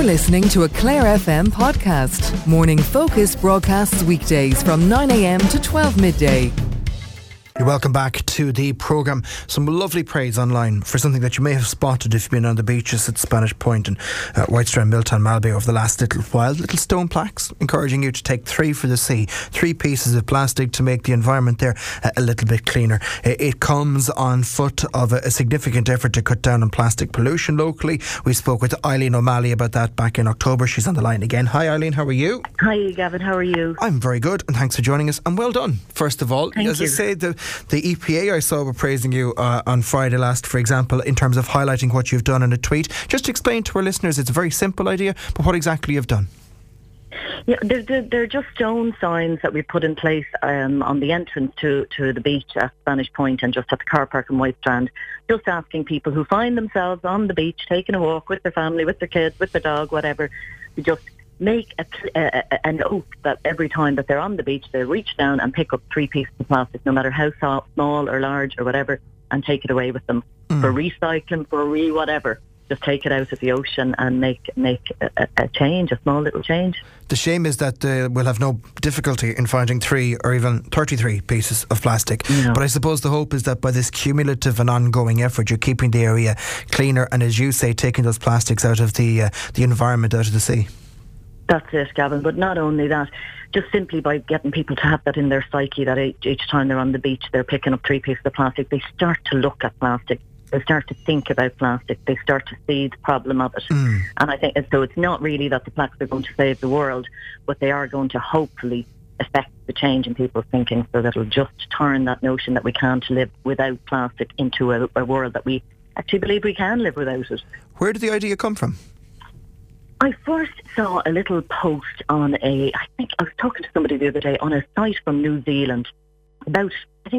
You're listening to a Clare FM podcast. Morning Focus broadcasts weekdays from 9 a.m. to 12 midday. You're welcome back to the programme. Some lovely praise online for something that you may have spotted if you've been on the beaches at Spanish Point and Whitestrand, Milltown, Malbay over the last little while. Little stone plaques encouraging you to take 3 for the sea. 3 pieces of plastic to make the environment there a little bit cleaner. It comes on foot of a significant effort to cut down on plastic pollution locally. We spoke with Eileen O'Malley about that back in October. She's on the line again. Hi Eileen, how are you? Hi Gavin, how are you? I'm very good and thanks for joining us and well done, first of all. Thank As you. I say, the EPA I saw were praising you on Friday last, for example, in terms of highlighting what you've done in a tweet. Just explain to our listeners, it's a very simple idea, but what exactly you've done. Yeah, they're just stone signs that we put in place on the entrance to the beach at Spanish Point and just at the car park in Whitestrand, just asking people who find themselves on the beach taking a walk with their family, with their kids, with their dog, whatever, to just make an oath that every time that they're on the beach, they reach down and pick up 3 pieces of plastic, no matter how small or large or whatever, and take it away with them for recycling, for whatever. Just take it out of the ocean and make a change, a small little change. The shame is that we'll have no difficulty in finding 3 or even 33 pieces of plastic. No. But I suppose the hope is that by this cumulative and ongoing effort, you're keeping the area cleaner and, as you say, taking those plastics out of the environment, out of the sea. That's it, Gavin. But not only that, just simply by getting people to have that in their psyche that each time they're on the beach, they're picking up 3 pieces of plastic, they start to look at plastic. They start to think about plastic. They start to see the problem of it. And I think so. It's not really that the plaques are going to save the world, but they are going to hopefully affect the change in people's thinking, so that it'll just turn that notion that we can't live without plastic into a world that we actually believe we can live without it. Where did the idea come from? I first saw a little post on I think I was talking to somebody the other day on a site from New Zealand about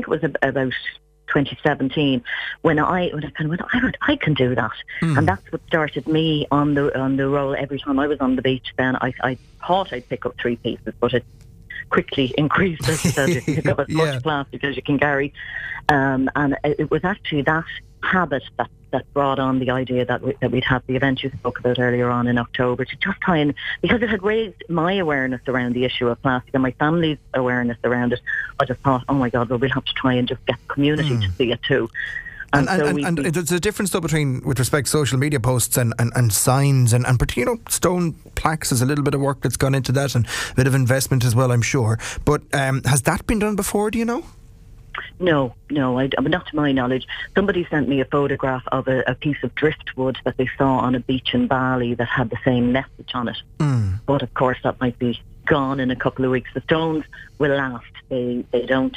2017 when I kind of went, I can do that. And that's what started me on the roll. Every time I was on the beach then I thought I'd pick up 3 pieces, but it quickly increased as you said, you pick up as much plastic as you can carry. And it was actually that habit that brought on the idea that we'd have the event you spoke about earlier on in October, to just try and, because it had raised my awareness around the issue of plastic and my family's awareness around it. I just thought, oh my God, well, we'll have to try and just get the community to see it too. And there's a difference though with respect to social media posts and signs and stone plaques. There's a little bit of work that's gone into that and a bit of investment as well, I'm sure. But has that been done before, do you know? No, not to my knowledge. Somebody sent me a photograph of a piece of driftwood that they saw on a beach in Bali that had the same message on it. But of course that might be gone in a couple of weeks. The stones will last. They don't.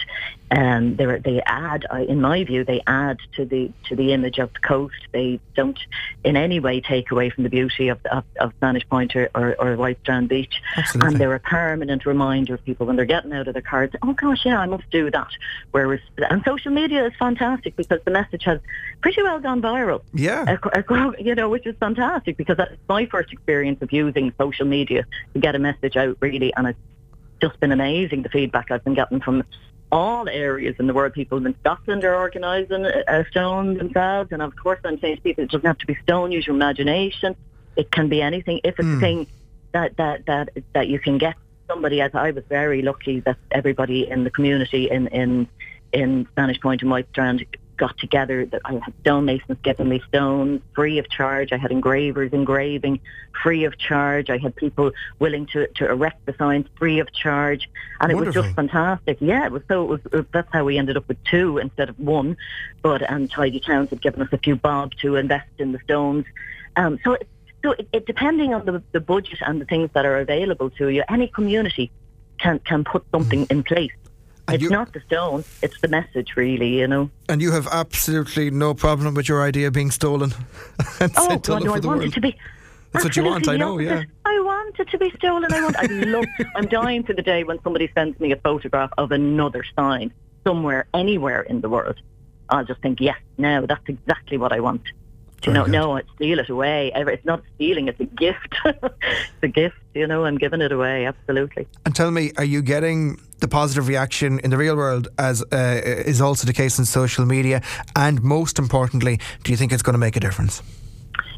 They add, in my view, they add to the image of the coast. They don't in any way take away from the beauty of Spanish Point or Whitestrand Beach. Absolutely. And they're a permanent reminder of people when they're getting out of their cars. Oh gosh, yeah, I must do that. And social media is fantastic because the message has pretty well gone viral. Yeah, which is fantastic because that's my first experience of using social media to get a message out, really, and it's just been amazing, the feedback I've been getting from all areas in the world. People in Scotland are organising a stone themselves, and of course I'm saying to people, it doesn't have to be stone, use your imagination. It can be anything. If it's a thing that you can get somebody, as I was very lucky that everybody in the community in Spanish Point and Whitestrand got together. That I had stonemasons giving me stones free of charge. I had engravers engraving free of charge. I had people willing to erect the signs free of charge, and Wonderful. It was just fantastic. Yeah, it was that's how we ended up with 2 instead of 1. And Tidy Towns had given us a few bob to invest in the stones. So it depending on the budget and the things that are available to you, any community can put something in place. It's not the stone, it's the message, really, And you have absolutely no problem with your idea being stolen and sent all over the world. It to be. That's what you want, I know, yeah. I want it to be stolen. I'm dying for the day when somebody sends me a photograph of another sign somewhere, anywhere in the world. I'll just think, yes, no, that's exactly what I want. No, I'd steal it away. It's not stealing, it's a gift. It's a gift, I'm giving it away, absolutely. And tell me, are you getting the positive reaction in the real world as is also the case in social media? And most importantly, do you think it's going to make a difference?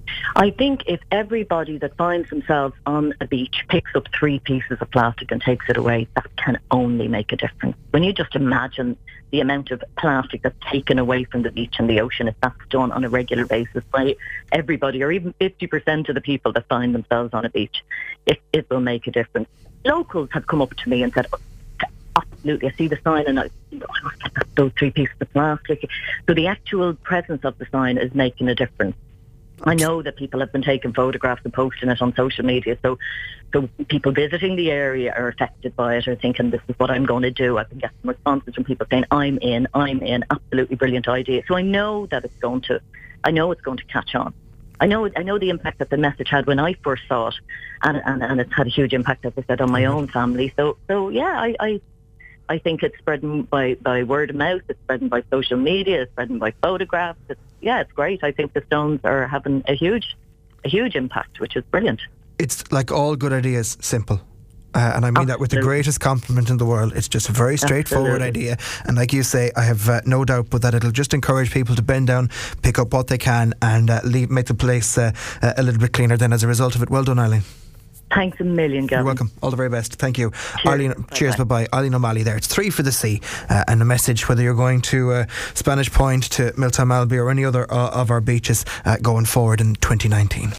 I think if everybody that finds themselves on a beach picks up 3 pieces of plastic and takes it away, that can only make a difference. When you just imagine the amount of plastic that's taken away from the beach and the ocean, if that's done on a regular basis by everybody, or even 50% of the people that find themselves on a beach, it will make a difference. Locals have come up to me and said, absolutely, I see the sign and I must get those 3 pieces of plastic. So the actual presence of the sign is making a difference. I know that people have been taking photographs and posting it on social media, so people visiting the area are affected by it, or thinking, this is what I'm going to do. I've been getting responses from people saying, I'm in, absolutely brilliant idea. So I know that it's going to catch on. I know the impact that the message had when I first saw it, and it's had a huge impact, as I said, on my own family. So yeah, I think it's spreading by word of mouth, it's spreading by social media, it's spreading by photographs. It's great. I think the stones are having a huge impact, which is brilliant. It's like all good ideas, simple. And I mean that with the greatest compliment in the world. It's just a very straightforward idea. And like you say, I have no doubt but that it'll just encourage people to bend down, pick up what they can, and make the place a little bit cleaner then as a result of it. Well done, Eileen. Thanks a million, Gavin. You're welcome. All the very best. Thank you. Cheers. Arlene, cheers, bye-bye. Eileen O'Malley there. It's 3 for the sea. And a message, whether you're going to Spanish Point, to Milltown Malbay or any other of our beaches going forward in 2019.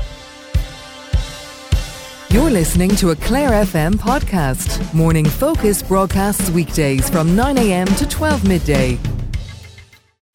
You're listening to a Clare FM podcast. Morning Focus broadcasts weekdays from 9 a.m. to 12 midday.